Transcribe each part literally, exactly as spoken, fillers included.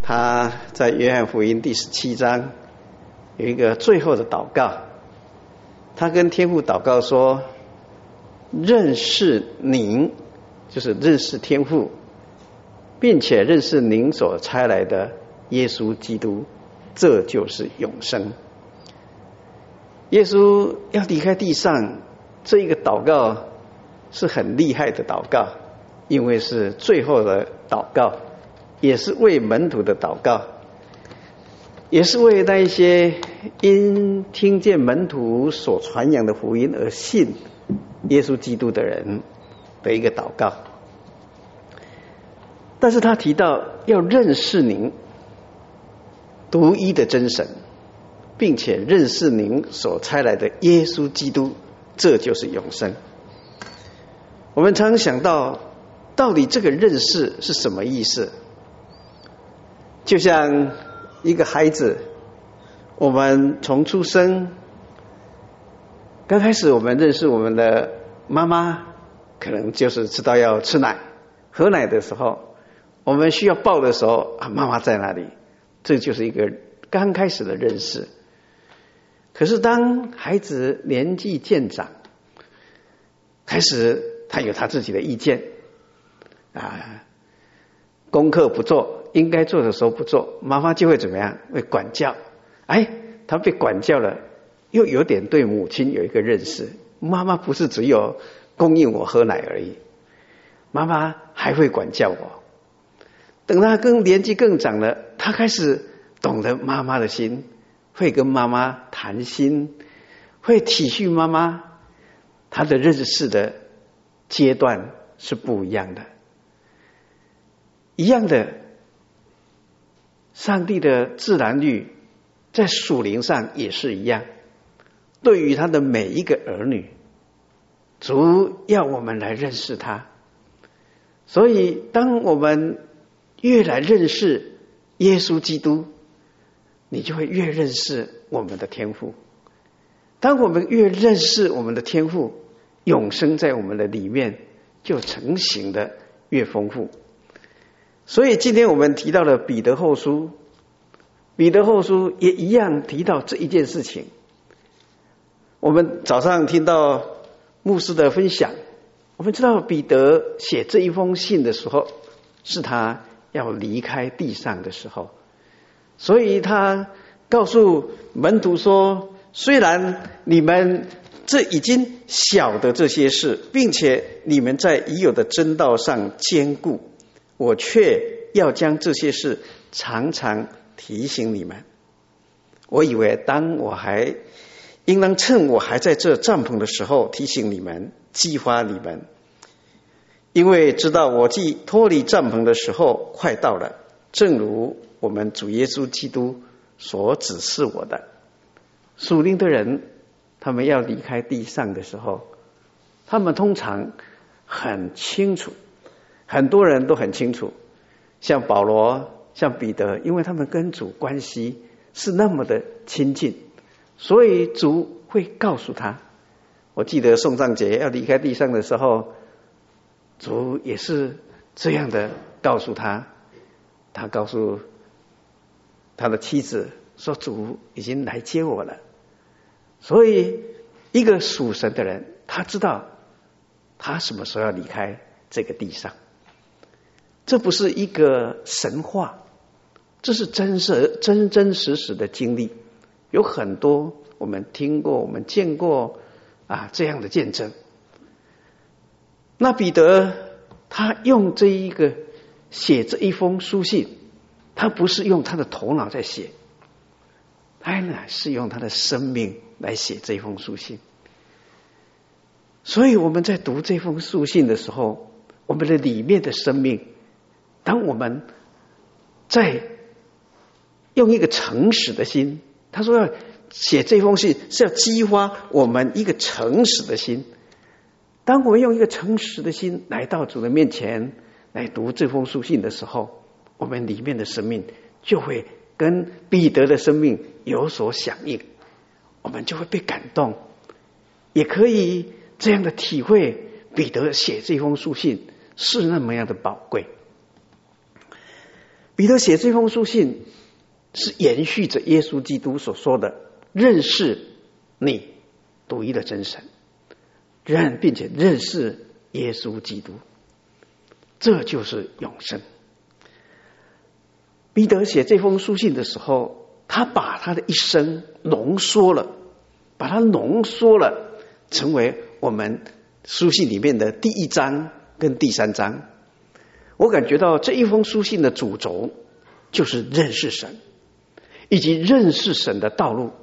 他在约翰福音第十七章有一个最后的祷告，他跟天父祷告说：认识您，就是认识天父，并且认识您所差来的耶稣基督，这就是永生。耶稣要离开地上，这一个祷告是很厉害的祷告，因为是最后的祷告，也是为门徒的祷告，也是为那一些因听见门徒所传扬的福音而信耶稣基督的人的一个祷告。但是他提到要认识您独一的真神，并且认识您所差来的耶稣基督，这就是永生。我们常想到，到底这个认识是什么意思？就像一个孩子，我们从出生，刚开始我们认识我们的妈妈，可能就是知道要吃奶，喝奶的时候，我们需要抱的时候啊，妈妈在哪里？这就是一个刚开始的认识。可是当孩子年纪渐长，开始他有他自己的意见啊，功课不做，应该做的时候不做，妈妈就会怎么样？会管教。哎，他被管教了，又有点对母亲有一个认识。妈妈不是只有供应我喝奶而已，妈妈还会管教我。等他更年纪更长了，他开始懂得妈妈的心，会跟妈妈谈心，会体恤妈妈。他的认识的阶段是不一样的。一样的，上帝的自然律在属灵上也是一样，对于他的每一个儿女，主要我们来认识他。所以当我们越来认识耶稣基督，你就会越认识我们的天父。当我们越认识我们的天父，永生在我们的里面就成型的越丰富。所以今天我们提到了彼得后书，彼得后书也一样提到这一件事情。我们早上听到牧师的分享，我们知道彼得写这一封信的时候，是他要离开地上的时候，所以他告诉门徒说，虽然你们这已经晓得这些事，并且你们在已有的真道上坚固，我却要将这些事常常提醒你们。我以为当我还应当趁我还在这帐篷的时候提醒你们，激发你们，因为知道我既脱离帐篷的时候快到了，正如我们主耶稣基督所指示我的。属灵的人，他们要离开地上的时候，他们通常很清楚，很多人都很清楚，像保罗，像彼得，因为他们跟主关系是那么的亲近，所以主会告诉他。我记得宋丈节要离开地上的时候，主也是这样的告诉他，他告诉他的妻子说，主已经来接我了。所以一个属神的人，他知道他什么时候要离开这个地上。这不是一个神话，这是真实真真实实的经历。有很多我们听过，我们见过啊这样的见证。那彼得他用这一个写这一封书信，他不是用他的头脑在写，他乃是用他的生命来写这封书信。所以我们在读这封书信的时候，我们的里面的生命，当我们在用一个诚实的心，他说要写这封信是要激发我们一个诚实的心。当我们用一个诚实的心来到主的面前来读这封书信的时候，我们里面的生命就会跟彼得的生命有所响应，我们就会被感动，也可以这样的体会彼得写这封书信是那么样的宝贵。 彼得写这封书信是延续着耶稣基督所说的认识你独一的真神，认并且认识耶稣基督，这就是永生。彼得写这封书信的时候，他把他的一生浓缩了，把它浓缩了，成为我们书信里面的第一章跟第三章。我感觉到这一封书信的主轴就是认识神，以及认识神的道路，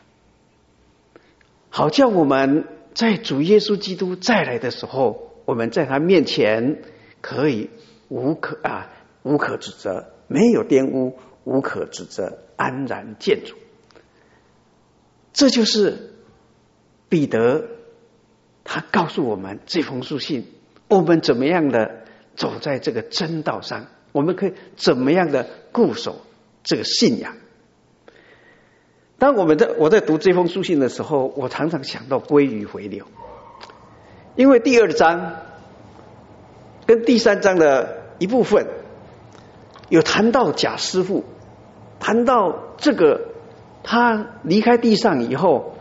好叫我们在主耶稣基督再来的时候，我们在他面前可以无可啊无可指责，没有玷污，无可指责，安然见主。这就是彼得他告诉我们这封书信，我们怎么样的走在这个真道上，我们可以怎么样的固守这个信仰。当我们在我在读这封书信的时候，我常常想到归于回流，因为第二章跟第三章的一部分有谈到假师傅，谈到这个他离开地上以后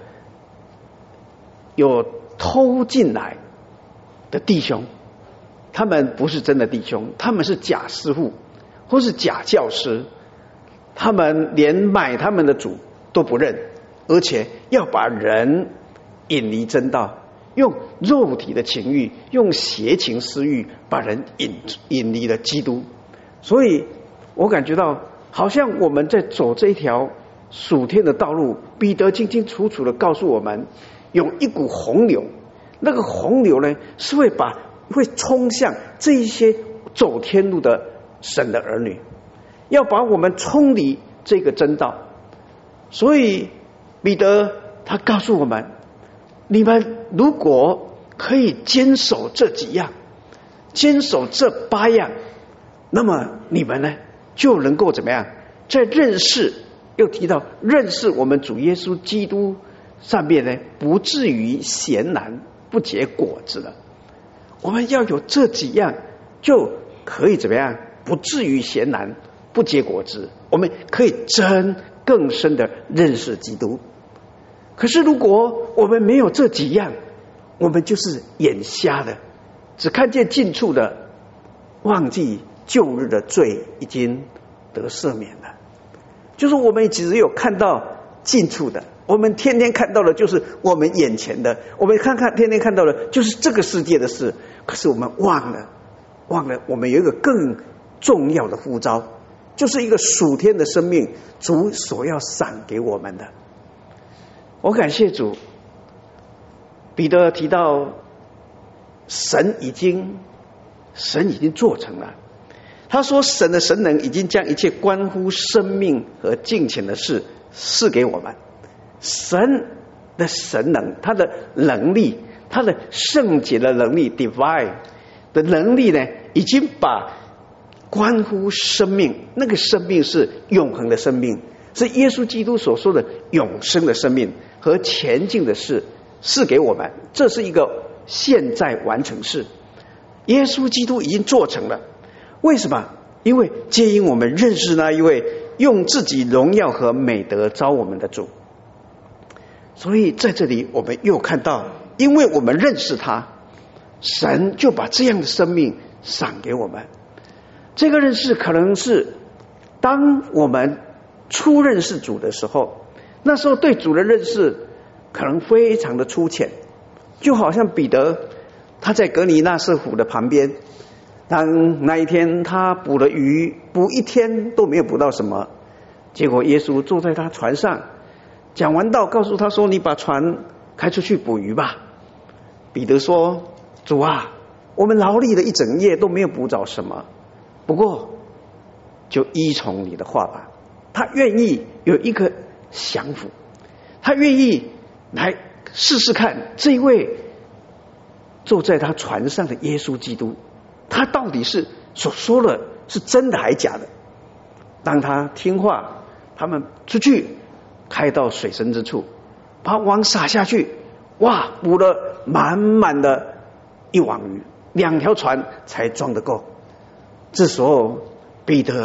有偷进来的弟兄，他们不是真的弟兄，他们是假师傅或是假教师，他们连买他们的主都不认，而且要把人引离真道，用肉体的情欲，用邪情私欲把人引引离了基督。所以我感觉到好像我们在走这一条属天的道路，彼得清清楚楚的告诉我们，有一股洪流，那个洪流呢是会把会冲向这一些走天路的神的儿女，要把我们冲离这个真道。所以彼得他告诉我们，你们如果可以坚守这几样，坚守这八样，那么你们呢就能够怎么样，在认识，又提到认识我们主耶稣基督上面呢，不至于闲懒不结果子了。我们要有这几样，就可以怎么样，不至于闲懒不结果子，我们可以真更深的认识基督。可是如果我们没有这几样，我们就是眼瞎的，只看见近处的，忘记旧日的罪已经得赦免了。就是我们只有看到近处的，我们天天看到的就是我们眼前的，我们看看天天看到的就是这个世界的事，可是我们忘了忘了我们有一个更重要的呼召，就是一个属天的生命，主所要赏给我们的。我感谢主，彼得提到神已经神已经做成了，他说神的神能已经将一切关乎生命和敬虔的事赐给我们。神的神能，他的能力，他的圣洁的能力 divine 的能力呢，已经把关乎生命，那个生命是永恒的生命，是耶稣基督所说的永生的生命和前进的事赐给我们。这是一个现在完成式，耶稣基督已经做成了。为什么？因为皆因我们认识那一位用自己荣耀和美德召我们的主。所以在这里我们又看到，因为我们认识他，神就把这样的生命赏给我们。这个认识可能是当我们初认识主的时候，那时候对主的认识可能非常的粗浅，就好像彼得他在格尼纳瑟湖的旁边，当那一天他捕了鱼，捕一天都没有捕到什么，结果耶稣坐在他船上，讲完道告诉他说，你把船开出去捕鱼吧。彼得说，主啊，我们劳力了一整夜都没有捕着什么，不过就依从你的话吧。他愿意有一个降服，他愿意来试试看这一位坐在他船上的耶稣基督，他到底是所说的是真的还假的。当他听话，他们出去开到水深之处，把网撒下去，哇，捕了满满的一网鱼，两条船才装得够。这时候彼得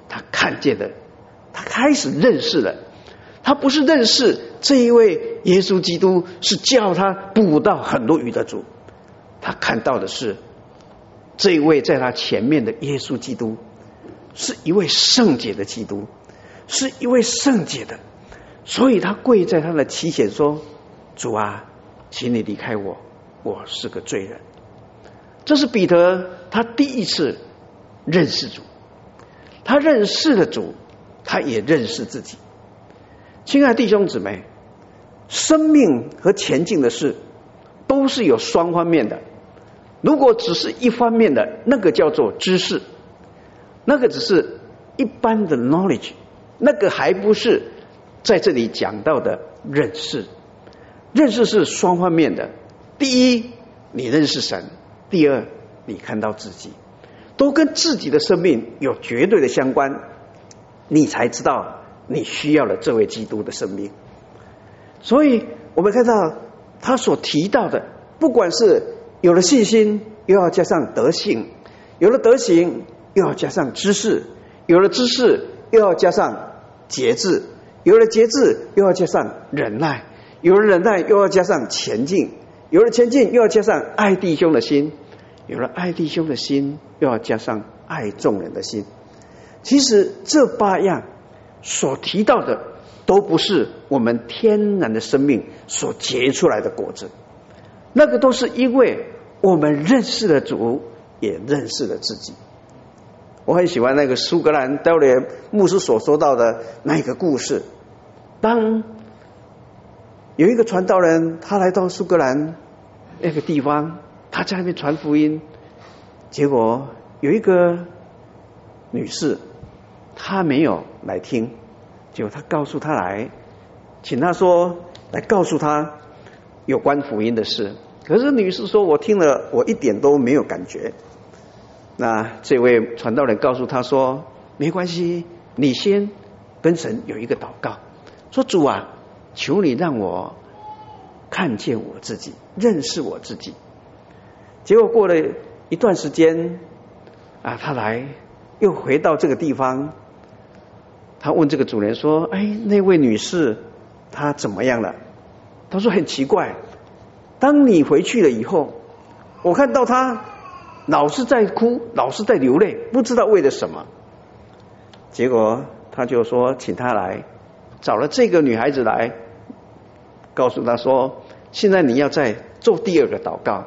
他看见了，他开始认识了。他不是认识这一位耶稣基督是叫他捕到很多鱼的主，他看到的是这一位在他前面的耶稣基督是一位圣洁的基督，是一位圣洁的，所以他跪在他的膝前说：主啊，请你离开我，我是个罪人。这是彼得他第一次认识主，他认识了主，他也认识自己。亲爱的弟兄姊妹，生命和前进的事都是有双方面的。如果只是一方面的，那个叫做知识，那个只是一般的 knowledge， 那个还不是在这里讲到的认识。认识是双方面的，第一，你认识神；第二，你看到自己，都跟自己的生命有绝对的相关，你才知道你需要了这位基督的生命。所以我们看到他所提到的，不管是有了信心，又要加上德行；有了德行，又要加上知识；有了知识，又要加上节制；有了节制，又要加上忍耐；有了忍耐，又要加上前进；有了前进，又要加上爱弟兄的心；有了爱弟兄的心，又要加上爱众人的心。其实这八样所提到的都不是我们天然的生命所结出来的果子，那个都是因为我们认识了主，也认识了自己。我很喜欢那个苏格兰戴维牧师所说到的那个故事，当有一个传道人，他来到苏格兰那个地方，他在那边传福音，结果有一个女士，她没有来听，结果他告诉他来，请他说来告诉他有关福音的事。可是女士说，我听了我一点都没有感觉。那这位传道人告诉他说，没关系，你先跟神有一个祷告，说主啊，求你让我看见我自己，认识我自己。结果过了一段时间啊，他来又回到这个地方，他问这个主人说，哎，那位女士她怎么样了？他说很奇怪，当你回去了以后，我看到她老是在哭，老是在流泪，不知道为了什么。结果他就说请她来，找了这个女孩子来，告诉她说，现在你要再做第二个祷告。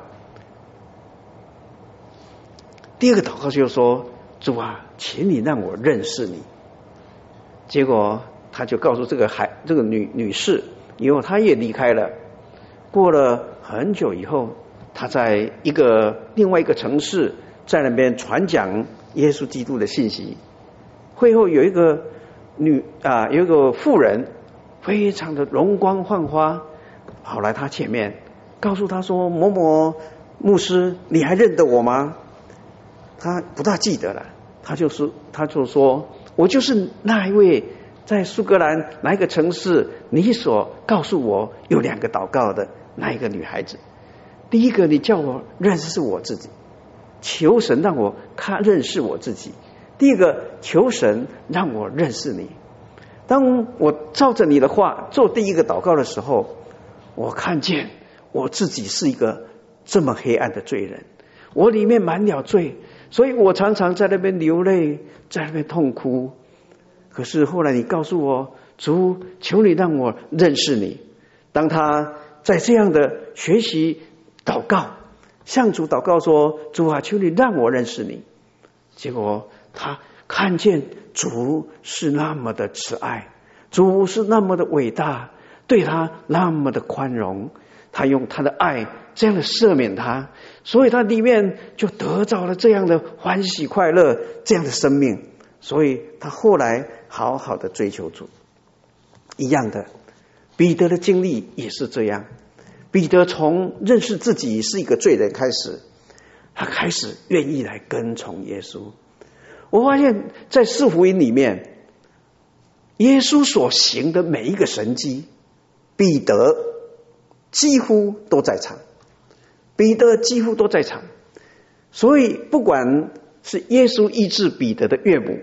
第二个祷告就是说，主啊，请你让我认识你。结果他就告诉这个孩这个女女士，以后她也离开了。过了很久以后，她在一个另外一个城市，在那边传讲耶稣基督的信息。会后有一个女啊，有一个妇人，非常的容光焕发，跑来她前面，告诉她说，某某牧师，你还认得我吗？她不大记得了，她就是她就说，我就是那一位在苏格兰哪一个城市你所告诉我有两个祷告的那一个女孩子。第一个，你叫我认识我自己，求神让我看认识我自己；第二个，求神让我认识你。当我照着你的话做第一个祷告的时候，我看见我自己是一个这么黑暗的罪人，我里面满了罪，所以我常常在那边流泪，在那边痛哭。可是后来你告诉我，主，求你让我认识你。当他在这样的学习祷告，向主祷告说，主啊，求你让我认识你。结果他看见主是那么的慈爱，主是那么的伟大，对他那么的宽容，他用他的爱这样的赦免他，所以他里面就得到了这样的欢喜快乐，这样的生命。所以他后来好好的追求主。一样的，彼得的经历也是这样。彼得从认识自己是一个罪人开始，他开始愿意来跟从耶稣。我发现在四福音里面，耶稣所行的每一个神迹，彼得几乎都在场，彼得几乎都在场。所以不管是耶稣医治彼得的岳母，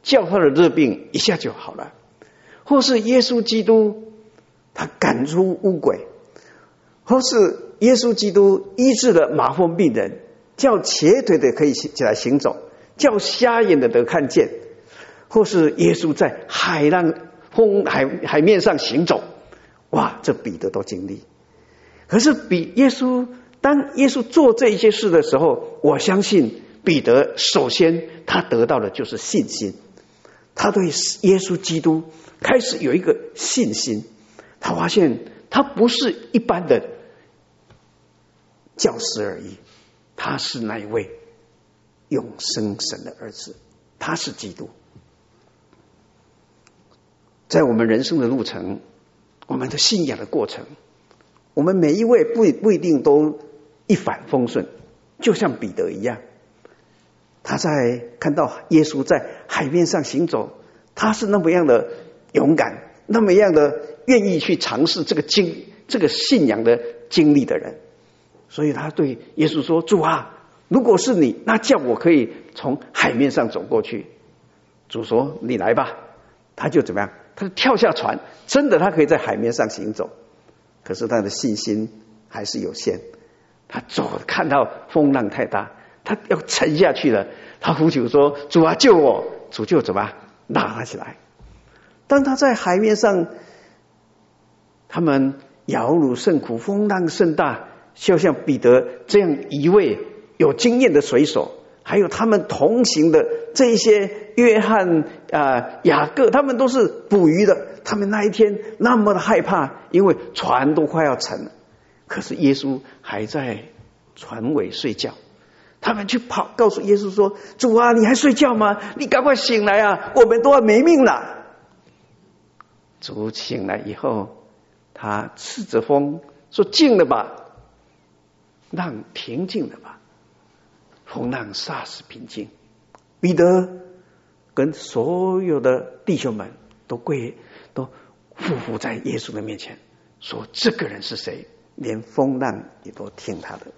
叫他的热病一下就好了，或是耶稣基督他赶出污鬼，或是耶稣基督医治了麻风病人，叫瘸腿的可以起来行走，叫瞎眼的得看见，或是耶稣在海浪风海海面上行走，哇，这彼得都经历。可是比耶稣当耶稣做这一些事的时候，我相信彼得首先他得到的就是信心，他对耶稣基督开始有一个信心，他发现他不是一般的教师而已，他是那一位永生神的儿子，他是基督。在我们人生的路程，我们的信仰的过程，我们每一位不不一定都一帆风顺，就像彼得一样，他在看到耶稣在海面上行走，他是那么样的勇敢，那么样的愿意去尝试这个经这个信仰的经历的人，所以他对耶稣说：主啊，如果是你，那叫我可以从海面上走过去。主说：你来吧。他就怎么样？他就跳下船，真的他可以在海面上行走，可是他的信心还是有限。他走看到风浪太大，他要沉下去了，他呼求说：主啊，救我！主就怎么拉他起来。当他在海面上，他们摇橹甚苦，风浪甚大，就像彼得这样一位有经验的水手，还有他们同行的这一些约翰啊、呃、雅各，他们都是捕鱼的，他们那一天那么的害怕，因为船都快要沉了，可是耶稣还在船尾睡觉。他们去跑告诉耶稣说：主啊，你还睡觉吗？你赶快醒来啊，我们都要没命了。主醒来以后，他斥着风说：静了吧，浪平静了吧。风浪霎时平静，彼得跟所有的弟兄们都跪都匍匐在耶稣的面前，说：这个人是谁？连风浪也都听他的。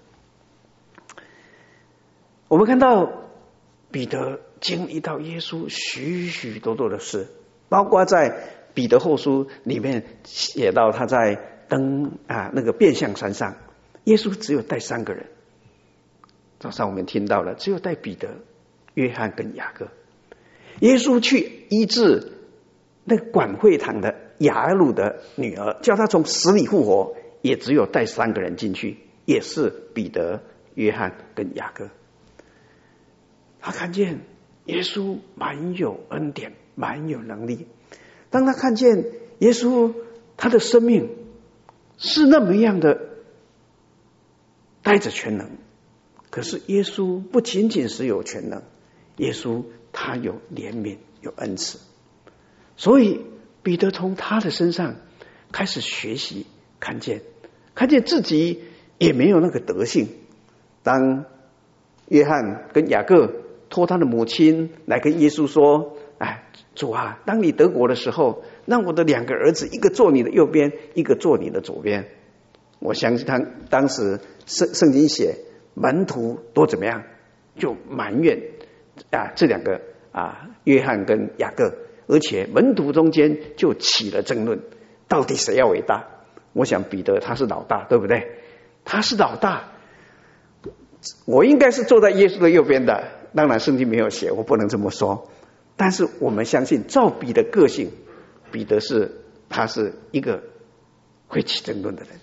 我们看到彼得经历到耶稣许许多多的事，包括在彼得后书里面写到他在登啊那个变相山上，耶稣只有带三个人。早上我们听到了，只有带彼得、约翰跟雅各。耶稣去医治那个管会堂的雅鲁的女儿，叫她从死里复活，也只有带三个人进去，也是彼得、约翰跟雅各。他看见耶稣满有恩典，满有能力。当他看见耶稣他的生命是那么样的带着全能，可是耶稣不仅仅是有全能，耶稣他有怜悯，有恩慈。所以彼得从他的身上开始学习，看见看见自己也没有那个德性。当约翰跟雅各托他的母亲来跟耶稣说：哎，主啊，当你得国的时候，让我的两个儿子，一个坐你的右边，一个坐你的左边。我相信他当时圣圣经写门徒都怎么样，就埋怨啊这两个啊约翰跟雅各，而且门徒中间就起了争论，到底谁要伟大？我想彼得他是老大，对不对？他是老大，我应该是坐在耶稣的右边的。当然圣经没有写，我不能这么说，但是我们相信照彼得个性，彼得是他是一个会起争论的人。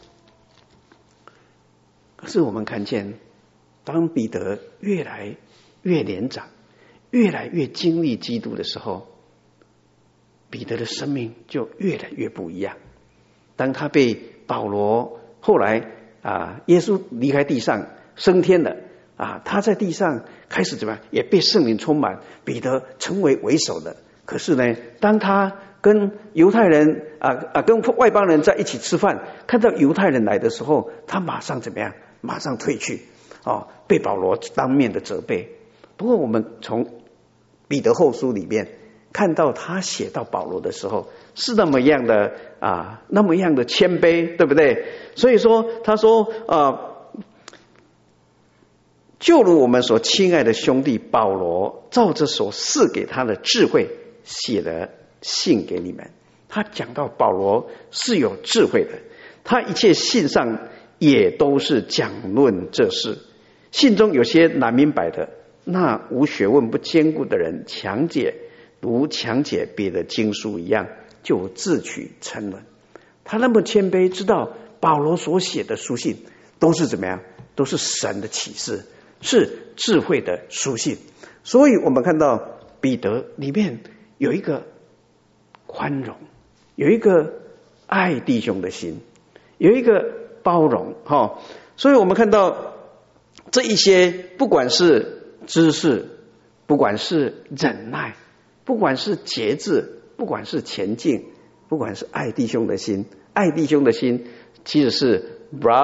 可是我们看见，当彼得越来越年长，越来越经历基督的时候，彼得的生命就越来越不一样。当他被保罗后来啊，耶稣离开地上升天了啊，他在地上开始怎么样，也被圣灵充满，彼得成为为首的。可是呢，当他跟犹太人啊啊跟外邦人在一起吃饭，看到犹太人来的时候，他马上怎么样？马上退去哦，被保罗当面的责备。不过我们从彼得后书里面看到他写到保罗的时候，是那么样的啊，那么样的谦卑，对不对？所以说他说啊， 就如我们所亲爱的兄弟保罗照着所赐给他的智慧写了信给你们。他讲到保罗是有智慧的，他一切信上也都是讲论这事。信中有些难明白的，那无学问不坚固的人强解，如强解别的经书一样，就自取沉沦。他那么谦卑，知道保罗所写的书信都是怎么样，都是神的启示，是智慧的书信。所以我们看到彼得里面有一个宽容，有一个爱弟兄的心，有一个包容、哦、所以我们看到这一些，不管是知识，不管是忍耐，不管是节制，不管是前进，不管是爱弟兄的心，爱弟兄的心其实是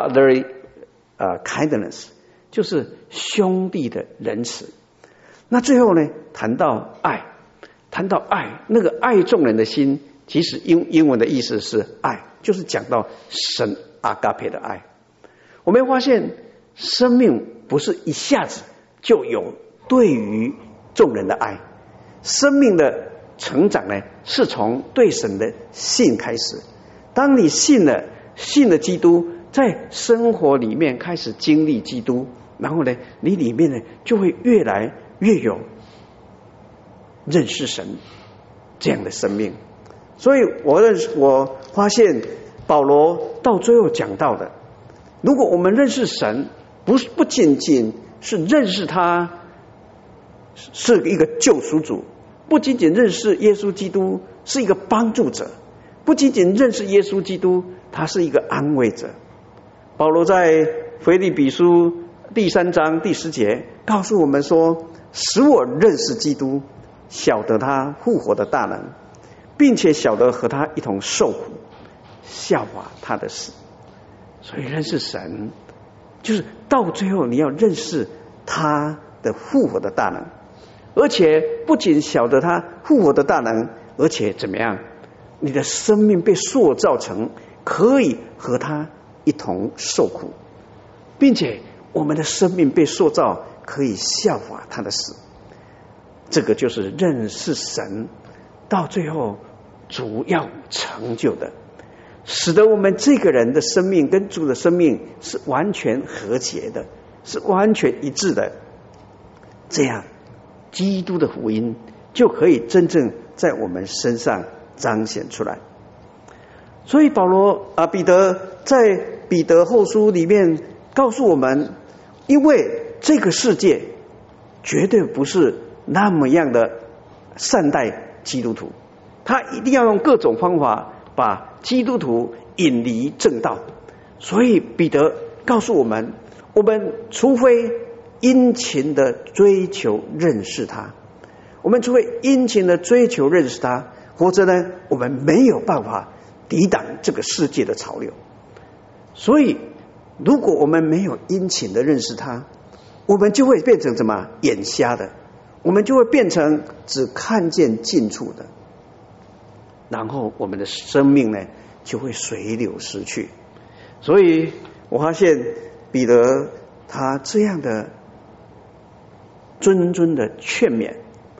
brotherly、uh, kindness， 就是兄弟的仁慈。那最后呢，谈到爱，谈到爱，那个爱众人的心，其实英英文的意思是爱，就是讲到神阿嘎培的爱。我们发现生命不是一下子就有对于众人的爱，生命的成长呢，是从对神的信开始。当你信了信了基督，在生活里面开始经历基督，然后呢，你里面呢就会越来越有认识神这样的生命。所以我认识我发现保罗到最后讲到的，如果我们认识神，不是不仅仅是认识他是一个救赎主，不仅仅认识耶稣基督是一个帮助者，不仅仅认识耶稣基督他是一个安慰者。保罗在腓立比书第三章第十节告诉我们说，使我认识基督，晓得他复活的大能，并且晓得和他一同受苦，效法他的死。所以认识神就是到最后你要认识他的复活的大能，而且不仅晓得他复活的大能，而且怎么样，你的生命被塑造成可以和他一同受苦，并且我们的生命被塑造可以效法他的死。这个就是认识神到最后主要成就的，使得我们这个人的生命跟主的生命是完全和谐的，是完全一致的。这样基督的福音就可以真正在我们身上彰显出来。所以保罗啊，彼得在彼得后书里面告诉我们，因为这个世界绝对不是那么样的善待基督徒，他一定要用各种方法把基督徒引离正道。所以彼得告诉我们，我们除非殷勤的追求认识他，我们除非殷勤的追求认识他，否则呢，我们没有办法抵挡这个世界的潮流。所以如果我们没有殷勤的认识他，我们就会变成什么？眼瞎的，我们就会变成只看见近处的，然后我们的生命呢就会随流失去。所以我发现彼得他这样的谆谆的劝勉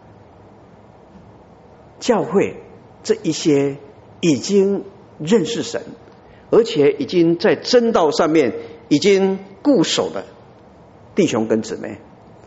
教会这一些已经认识神，而且已经在真道上面已经固守的弟兄跟姊妹，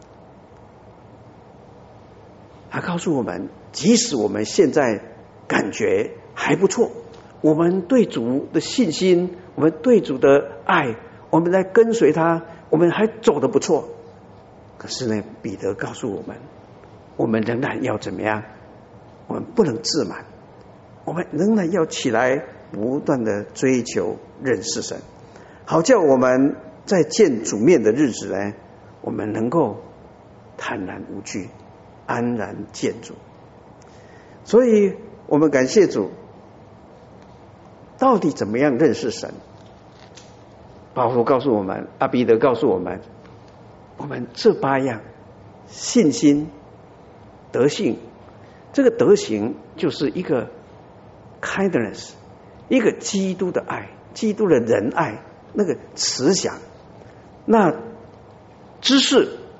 他告诉我们，即使我们现在感觉还不错，我们对主的信心，我们对主的爱，我们来跟随他，我们还走得不错，可是呢，彼得告诉我们，我们仍然要怎么样？我们不能自满，我们仍然要起来不断的追求认识神，好叫我们在见主面的日子呢，我们能够坦然无惧，安然见主。所以我们感谢主，到底怎么样认识神？保罗告诉我们，阿彼得告诉我们，我们这八样：信心、德性。这个德行就是一个 kindness， 一个基督的爱，基督的仁爱，那个慈祥。那知识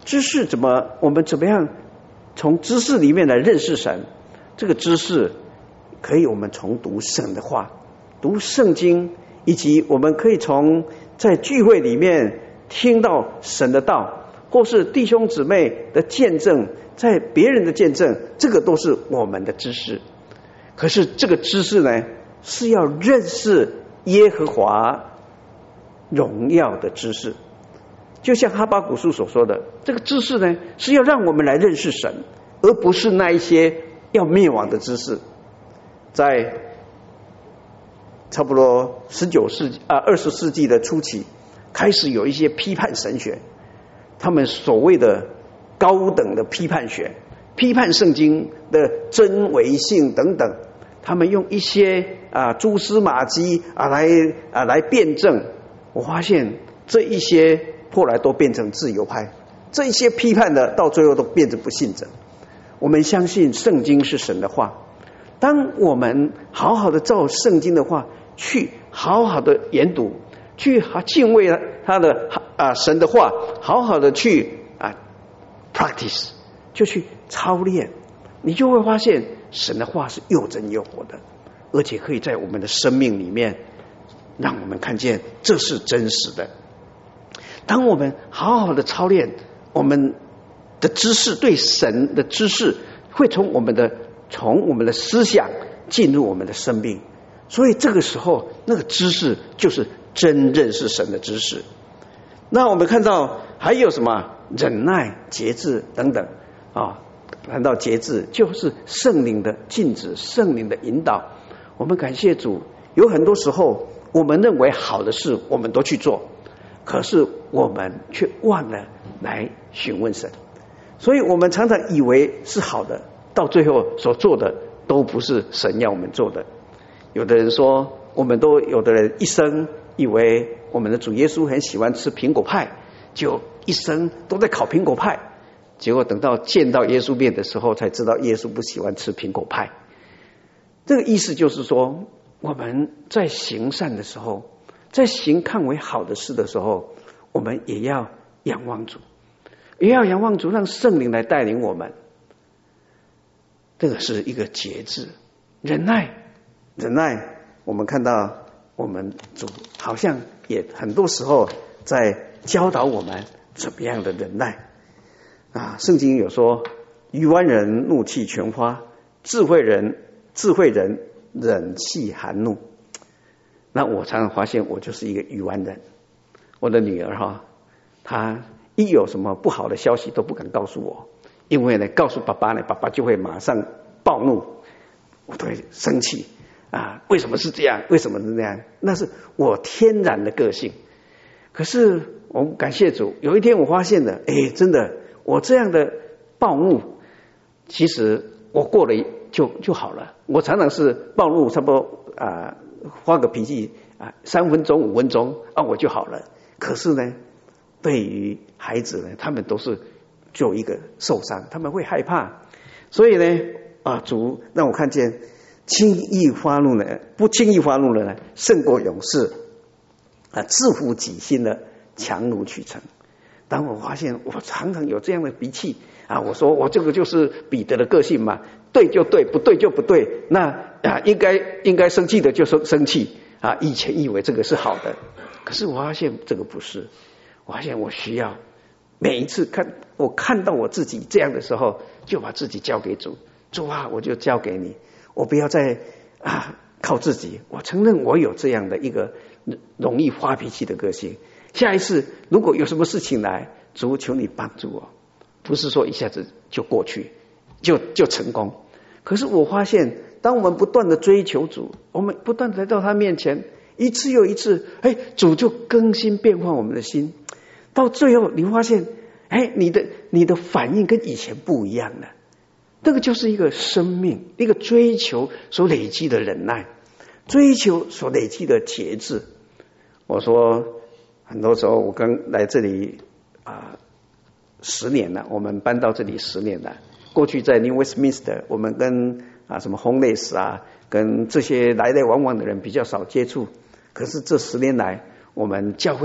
知识怎么，我们怎么样从知识里面来认识神？这个知识可以我们从读神的话，读圣经，以及我们可以从在聚会里面听到神的道，或是弟兄姊妹的见证，在别人的见证，这个都是我们的知识。可是这个知识呢，是要认识耶和华荣耀的知识。就像哈巴谷书所说的，这个知识呢，是要让我们来认识神，而不是那一些要灭亡的知识。在差不多十九世纪啊二十世纪的初期，开始有一些批判神学，他们所谓的高等的批判学，批判圣经的真伪性等等，他们用一些啊蛛丝马迹啊来啊来辩证。我发现这一些后来都变成自由派，这一些批判的到最后都变成不信者。我们相信圣经是神的话，当我们好好的照圣经的话去好好的研读，去敬畏他的啊神的话，好好的去啊 practice， 就去操练，你就会发现神的话是又真又活的，而且可以在我们的生命里面让我们看见这是真实的。当我们好好的操练，我们的知识，对神的知识会从我们的从我们的思想进入我们的生命，所以这个时候那个知识就是真认识神的知识。那我们看到还有什么忍耐、节制等等啊？谈到节制，就是圣灵的禁止，圣灵的引导。我们感谢主，有很多时候我们认为好的事我们都去做，可是我们却忘了来询问神，所以我们常常以为是好的，到最后所做的都不是神要我们做的。有的人说，我们都有的人一生以为我们的主耶稣很喜欢吃苹果派，就一生都在烤苹果派，结果等到见到耶稣面的时候才知道耶稣不喜欢吃苹果派。这个意思就是说，我们在行善的时候，在行看为好的事的时候，我们也要仰望主，也要仰望主，让圣灵来带领我们。这个是一个节制，忍耐，忍耐。我们看到我们主好像也很多时候在教导我们怎么样的忍耐啊。圣经有说，愚顽人怒气全发，智慧人智慧人忍气含怒。那我常常发现我就是一个愚顽人。我的女儿哈，她一有什么不好的消息都不敢告诉我，因为呢，告诉爸爸呢，爸爸就会马上暴怒，我都会生气啊！为什么是这样？为什么是这样？那是我天然的个性。可是我们感谢主，有一天我发现了，哎，真的，我这样的暴怒，其实我过了就就好了。我常常是暴怒，差不多啊，发个脾气啊，三分钟、五分钟啊，我就好了。可是呢，对于孩子呢，他们都是就一个受伤，他们会害怕。所以呢，啊，主让我看见，轻易发怒呢，不轻易发怒的呢，胜过勇士啊，自负己心的强如取成。当我发现我常常有这样的脾气啊，我说我这个就是彼得的个性嘛，对就对，不对就不对。那啊，应该应该生气的就生生气啊。以前以为这个是好的，可是我发现这个不是。我发现我需要每一次看我看到我自己这样的时候，就把自己交给主。主啊，我就交给你，我不要再啊靠自己。我承认我有这样的一个容易发脾气的个性。下一次如果有什么事情来，主求你帮助我，不是说一下子就过去就就成功。可是我发现，当我们不断的追求主，我们不断的来到他面前，一次又一次，哎，主就更新变化我们的心，到最后你发现，哎，你的你的反应跟以前不一样了。这个就是一个生命，一个追求所累积的忍耐，追求所累积的节制。我说很多时候我刚来这里啊十年了，我们搬到这里十年了。过去在 New Westminster， 我们跟啊什么 homeless 啊，跟这些来来往往的人比较少接触。可是这十年来，我们教会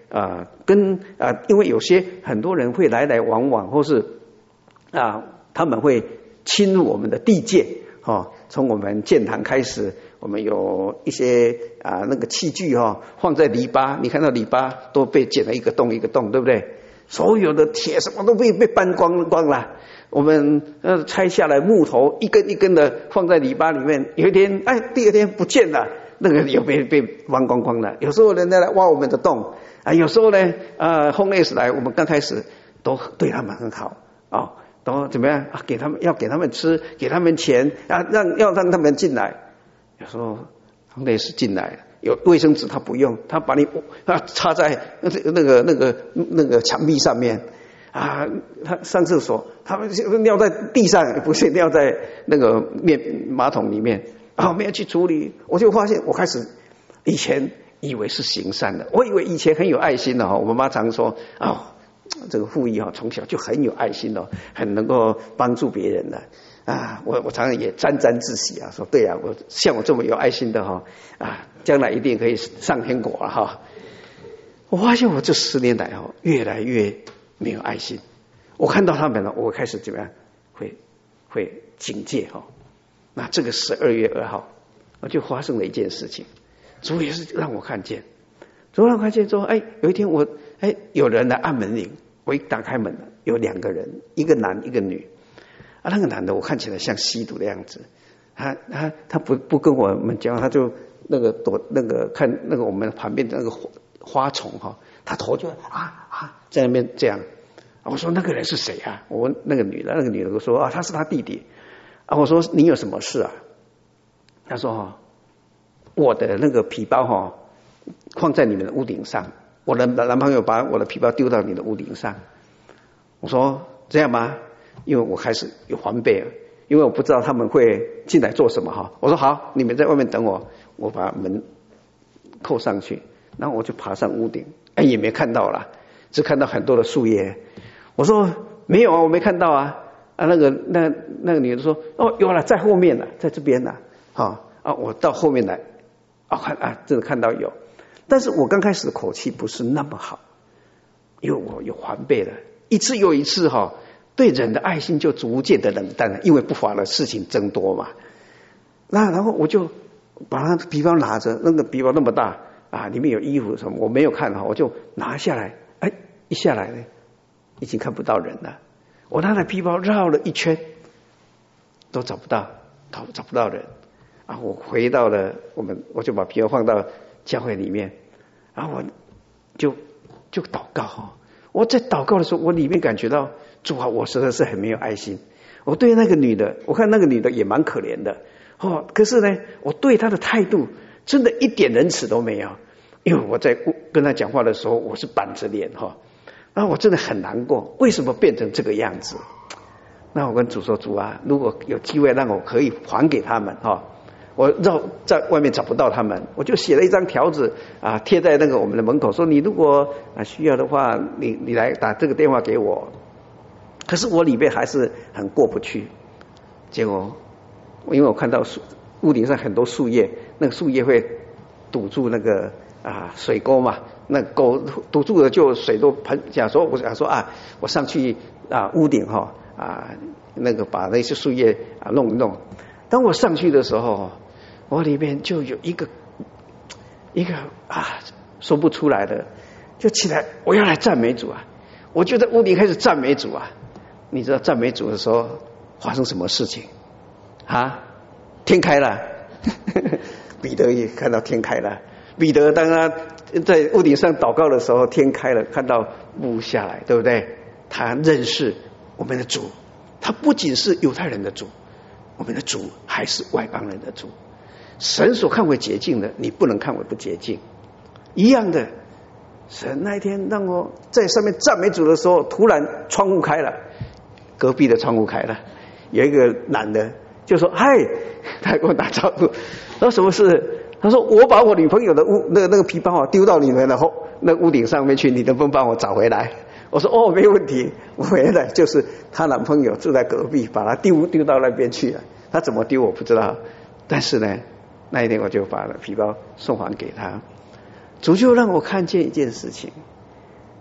啊、呃、跟啊、呃，因为有些很多人会来来往往，或是啊、呃、他们会侵入我们的地界哦。从我们建堂开始，我们有一些啊、呃、那个器具哈、哦、放在篱笆，你看到篱笆都被剪了一个洞一个洞，对不对？所有的铁什么都被被搬光光了。我们呃拆下来木头一根一根的放在篱笆里面，有一天哎第二天不见了，那个又被被挖光光了。有时候人家来挖我们的洞啊，有时候呢呃 homeless 来，我们刚开始都对他们很好哦，都怎么样啊？给他们要给他们吃，给他们钱啊，让要让他们进来。有时候 homeless 进来，有卫生纸他不用，他把你他插在那个那个那个那个墙壁上面。啊，他上厕所，他们尿在地上，不是尿在那个面马桶里面啊，没有去处理。我就发现，我开始以前以为是行善的，我以为以前很有爱心的哈。我妈妈常说啊、哦，这个富裕哈，从小就很有爱心的，很能够帮助别人的啊。我我常常也沾沾自喜啊，说对啊，我像我这么有爱心的哈啊，将来一定可以上天国了哈。我发现我这十年来哈，越来越没有爱心，我看到他们了，我开始怎么样？会会警戒哈。那这个十二月二号，我就发生了一件事情，主也是让我看见，主让我看见说，哎，有一天我哎有人来按门铃，我一打开门了，有两个人，一个男一个女啊，那个男的我看起来像吸毒的样子，他他他不不跟我们讲，他就那个躲那个看那个我们旁边的那个花花丛哈。他头就啊啊在那边这样，我说那个人是谁啊？我问那个女的，那个女的说啊他是他弟弟啊。我说你有什么事啊？他说哈，我的那个皮包哈放在你们的屋顶上，我的男朋友把我的皮包丢到你的屋顶上。我说这样吗？因为我开始有防备了，因为我不知道他们会进来做什么哈。我说好，你们在外面等我，我把门扣上去，然后我就爬上屋顶。哎，也没看到啦，只看到很多的树叶。我说没有啊，我没看到啊。啊，那个那那个女的说，哦，有了，在后面了，在这边了。好啊，我到后面来，啊看啊，真的看到有。但是我刚开始的口气不是那么好，因为我有防备了，一次又一次哈，对人的爱心就逐渐的冷淡了，因为不法的事情增多嘛。那然后我就把他皮包拿着，那个皮包那么大。啊，里面有衣服什么，我没有看哈，我就拿下来，哎，一下来呢，已经看不到人了。我拿着皮包绕了一圈，都找不到，找找不到人。啊，我回到了我们，我就把皮包放到教会里面，然后我就就祷告哈。我在祷告的时候，我里面感觉到主啊，我实在是很没有爱心。我对那个女的，我看那个女的也蛮可怜的哦，可是呢，我对她的态度。真的一点仁慈都没有，因为我在跟他讲话的时候，我是板着脸哈，那我真的很难过，为什么变成这个样子？那我跟主说，主啊，如果有机会让我可以还给他们哈，我绕在外面找不到他们，我就写了一张条子啊，贴在那个我们的门口，说你如果啊需要的话，你你来打这个电话给我。可是我里面还是很过不去，结果因为我看到树屋顶上很多树叶。那个树叶会堵住那个啊水沟嘛，那沟堵住了就水都喷。想说我想说啊，我上去啊屋顶哈啊那个把那些树叶啊弄一弄。当我上去的时候，我里面就有一个一个啊说不出来的，就起来我要来赞美主啊！我就在屋顶开始赞美主啊！你知道赞美主的时候发生什么事情啊？天开了。彼得也看到天开了。彼得当他在屋顶上祷告的时候，天开了，看到雾下来，对不对？他认识我们的主，他不仅是犹太人的主，我们的主还是外邦人的主。神所看为洁净的，你不能看为不洁净。一样的，神那一天让我在上面赞美主的时候，突然窗户开了，隔壁的窗户开了，有一个男的就说：“嗨！”他给我打招呼，说什么事？他说：“我把我女朋友的屋那个那个皮包啊丢到你们的后那屋顶上面去，你能不能帮我找回来？”我说：“哦，没问题。”我回来就是她男朋友住在隔壁，把她丢丢到那边去了。他怎么丢我不知道，但是呢，那一天我就把皮包送还给他。主就让我看见一件事情，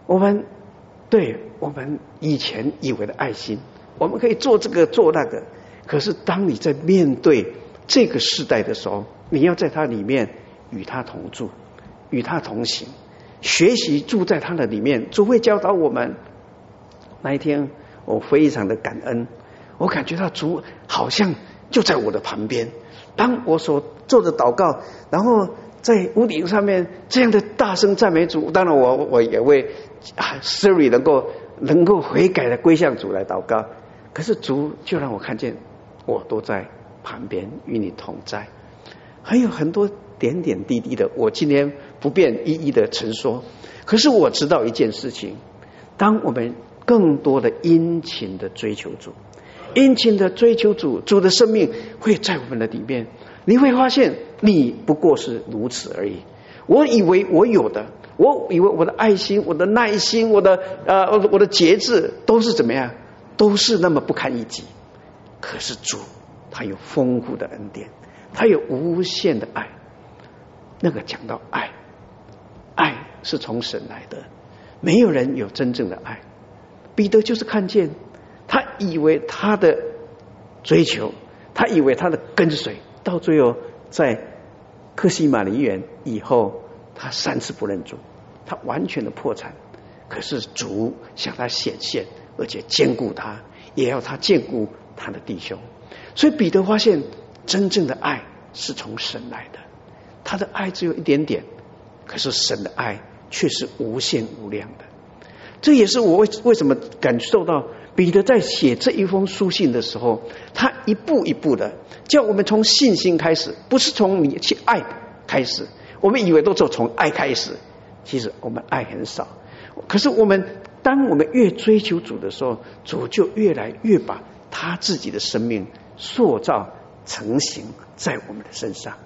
我们对我们以前以为的爱心，我们可以做这个做那个，可是当你在面对这个时代的时候，你要在它里面与他同住，与他同行，学习住在他的里面。主会教导我们。那一天我非常的感恩，我感觉到主好像就在我的旁边，当我所做的祷告，然后在屋顶上面这样的大声赞美主，当然我我也为啊 Siri 能够能够悔改的归向主来祷告，可是主就让我看见我都在旁边与你同在，还有很多点点滴滴的，我今天不便一一的陈说。可是我知道一件事情，当我们更多的殷勤的追求主，殷勤的追求主，主的生命会在我们的里面，你会发现你不过是如此而已。我以为我有的，我以为我的爱心、我的耐心、我的呃我的节制都是怎么样，都是那么不堪一击。可是主他有丰富的恩典，他有无限的爱。那个讲到爱，爱是从神来的，没有人有真正的爱。彼得就是看见，他以为他的追求，他以为他的跟随，到最后在客西马尼园以后，他三次不认主，他完全的破产。可是主向他显现，而且兼顾他，也要他兼顾他的弟兄。所以彼得发现，真正的爱是从神来的。他的爱只有一点点，可是神的爱却是无限无量的。这也是我为为什么感受到彼得在写这一封书信的时候，他一步一步的叫我们从信心开始，不是从你去爱开始。我们以为都只有从爱开始，其实我们爱很少。可是我们当我们越追求主的时候，主就越来越把他自己的生命塑造成型在我们的身上。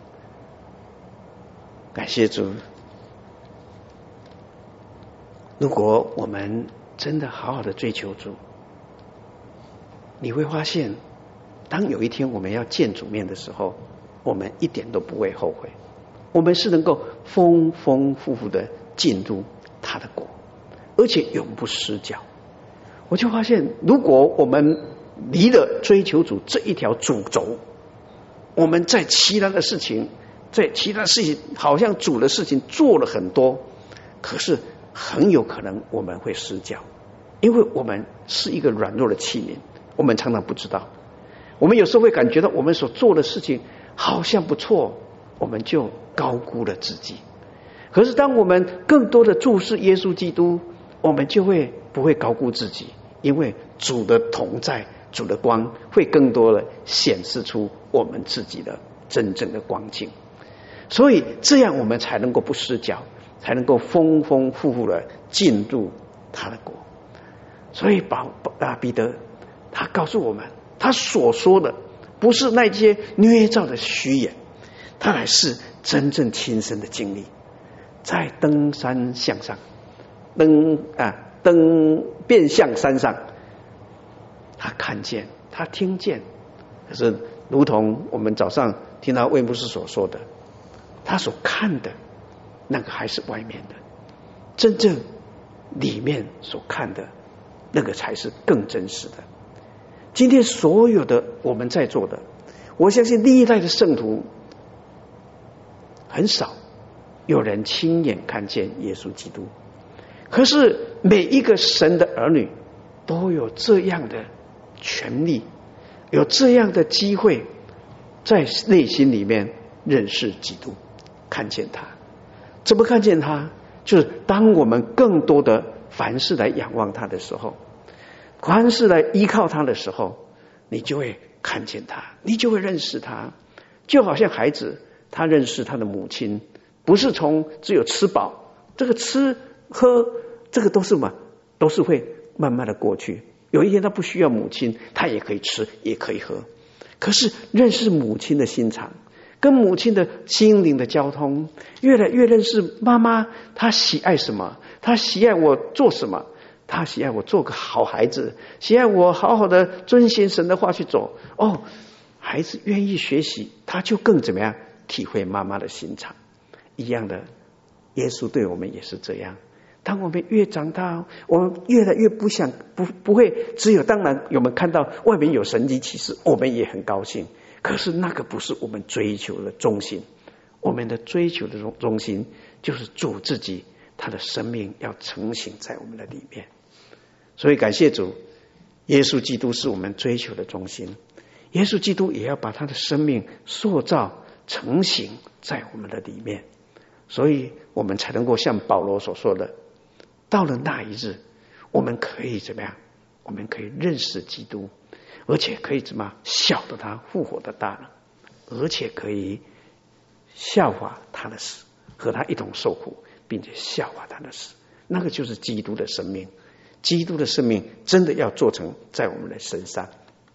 感谢主。如果我们真的好好的追求主，你会发现，当有一天我们要见主面的时候，我们一点都不会后悔。我们是能够丰丰富富的进入他的国，而且永不失脚。我就发现，如果我们离了追求主这一条主轴，我们在其他的事情，在其他事情好像主的事情做了很多，可是很有可能我们会失脚，因为我们是一个软弱的器皿，我们常常不知道。我们有时候会感觉到我们所做的事情好像不错，我们就高估了自己。可是当我们更多的注视耶稣基督，我们就会不会高估自己，因为主的同在，主的光会更多的显示出我们自己的真正的光景。所以这样我们才能够不失脚，才能够丰丰富富的进入他的国。所以保啊彼得他告诉我们，他所说的不是那些捏造的虚言，他乃是真正亲身的经历。在登山向上，登啊登变向山上，他看见，他听见。可是如同我们早上听到魏牧师所说的，他所看的那个还是外面的，真正里面所看的那个才是更真实的。今天所有的我们在座的，我相信历代的圣徒很少有人亲眼看见耶稣基督，可是每一个神的儿女都有这样的权利，有这样的机会，在内心里面认识基督，看见他。怎么看见他？就是当我们更多的凡事来仰望他的时候，凡事来依靠他的时候，你就会看见他，你就会认识他。就好像孩子他认识他的母亲，不是从只有吃饱，这个吃喝这个都是嘛，都是会慢慢的过去。有一天他不需要母亲，他也可以吃也可以喝。可是认识母亲的心肠，跟母亲的心灵的交通，越来越认识妈妈她喜爱什么，她喜爱我做什么，她喜爱我做个好孩子，喜爱我好好的遵循神的话去走。哦，孩子愿意学习，他就更怎么样体会妈妈的心肠。一样的，耶稣对我们也是这样， 当我们越长大，我们越来越不想不不会只有，当然我们看到外面有神迹奇事，我们也很高兴。可是那个不是我们追求的中心，我们的追求的中中心就是主自己，他的生命要成型在我们的里面。所以感谢主，耶稣基督是我们追求的中心，耶稣基督也要把他的生命塑造成型在我们的里面，所以我们才能够像保罗所说的，到了那一日，我们可以怎么样？我们可以认识基督，而且可以怎么晓得他复活的大能，而且可以效法他的死，和他一同受苦，并且效法他的死。那个就是基督的生命，基督的生命真的要做成在我们的身上。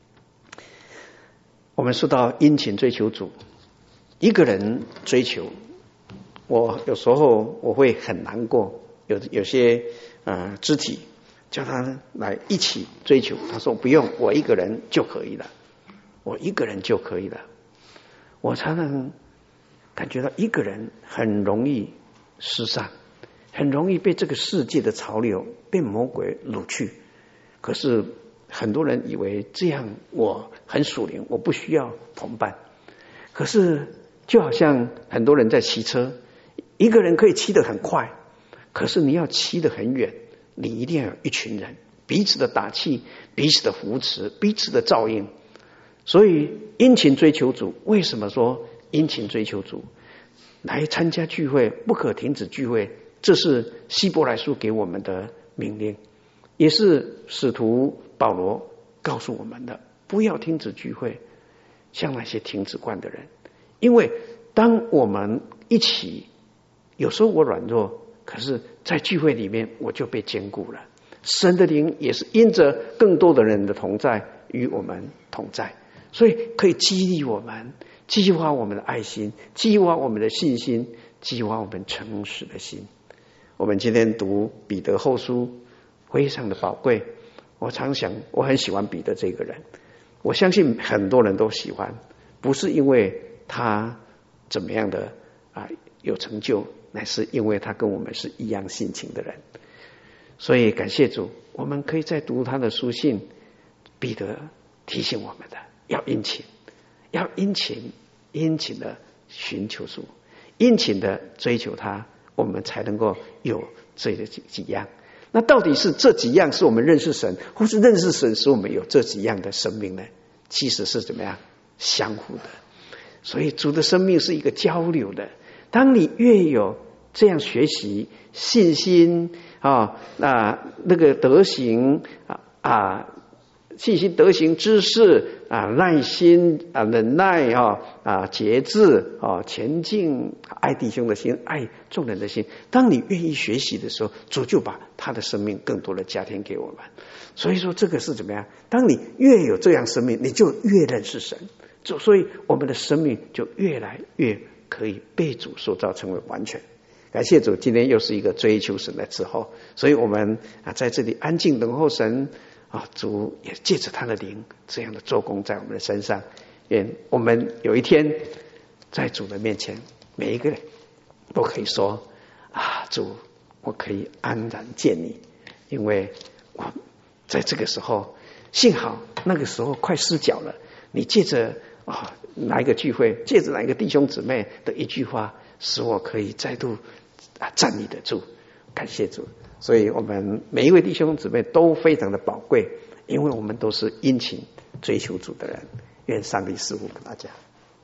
我们说到殷勤追求主，一个人追求，我有时候我会很难过，有有些呃肢体叫他来一起追求，他说不用，我一个人就可以了，我一个人就可以了。我常常感觉到一个人很容易失散，很容易被这个世界的潮流，被魔鬼掳去。可是很多人以为这样我很属灵，我不需要同伴。可是就好像很多人在骑车，一个人可以骑得很快，可是你要骑得很远，你一定要有一群人彼此的打气，彼此的扶持，彼此的照应。所以殷勤追求主，为什么说殷勤追求主？来参加聚会，不可停止聚会，这是希伯来书给我们的命令，也是使徒保罗告诉我们的，不要停止聚会，像那些停止惯的人。因为当我们一起，有时候我软弱，可是在聚会里面我就被坚固了。神的灵也是因着更多的人的同在，与我们同在，所以可以激励我们，激发我们的爱心，激发我们的信心，激发我们诚实的心。我们今天读彼得后书非常的宝贵，我常想我很喜欢彼得这个人，我相信很多人都喜欢，不是因为他怎么样的啊有成就，乃是因为他跟我们是一样性情的人。所以感谢主，我们可以在读他的书信，彼得提醒我们的要殷勤，要殷勤殷勤的寻求主，殷勤的追求他，我们才能够有这几几样。那到底是这几样是我们认识神，或是认识神使我们有这几样的生命呢？其实是怎么样相互的。所以主的生命是一个交流的，当你越有这样学习信心啊，那那个德行啊啊，信心德行知识啊，耐心啊，忍耐啊啊，节制啊，前进，爱弟兄的心，爱众人的心。当你愿意学习的时候，主就把他的生命更多的加添给我们。所以说这个是怎么样？当你越有这样生命，你就越认识神，所以我们的生命就越来越可以被主塑造成为完全。感谢主，今天又是一个追求神的时候，所以我们啊在这里安静等候神啊，主也借着他的灵这样的做工在我们的身上。愿我们有一天在主的面前，每一个人都可以说啊，主，我可以安然见你，因为我在这个时候，幸好那个时候快失脚了，你借着啊哪一个聚会，借着哪一个弟兄姊妹的一句话，使我可以再度啊站立得住。感谢主，所以我们每一位弟兄姊妹都非常的宝贵，因为我们都是殷勤追求主的人。愿上帝赐福给大家。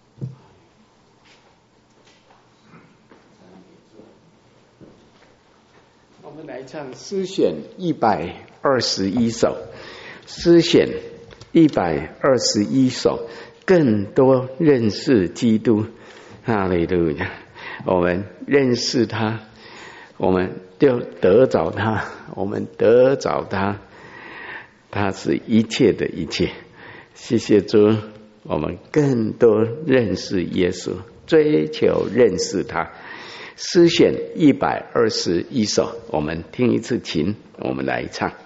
我们来唱诗选一百二十一首，诗选一百二十一首，更多认识基督。哈利路亚！我们认识他，我们就得着他，我们得着他，他是一切的一切。谢谢主，我们更多认识耶稣，追求认识他。诗选一百二十一首，我们听一次琴，我们来唱。